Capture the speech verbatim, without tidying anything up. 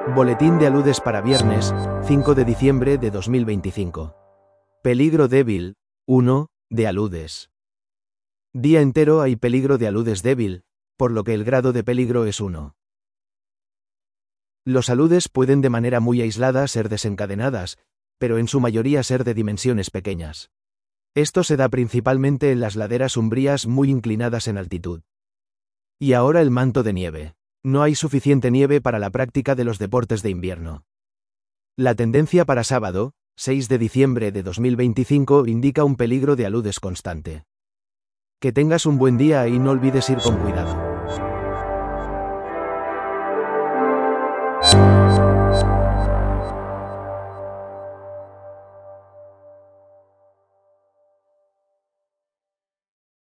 Boletín de aludes para viernes, cinco de diciembre de dos mil veinticinco. Peligro débil, uno, de aludes. Día entero hay peligro de aludes débil, por lo que el grado de peligro es uno. Los aludes pueden de manera muy aislada ser desencadenadas, pero en su mayoría ser de dimensiones pequeñas. Esto se da principalmente en las laderas umbrías muy inclinadas en altitud. Y ahora el manto de nieve. No hay suficiente nieve para la práctica de los deportes de invierno. La tendencia para sábado, seis de diciembre de dos mil veinticinco, indica un peligro de aludes constante. Que tengas un buen día y no olvides ir con cuidado.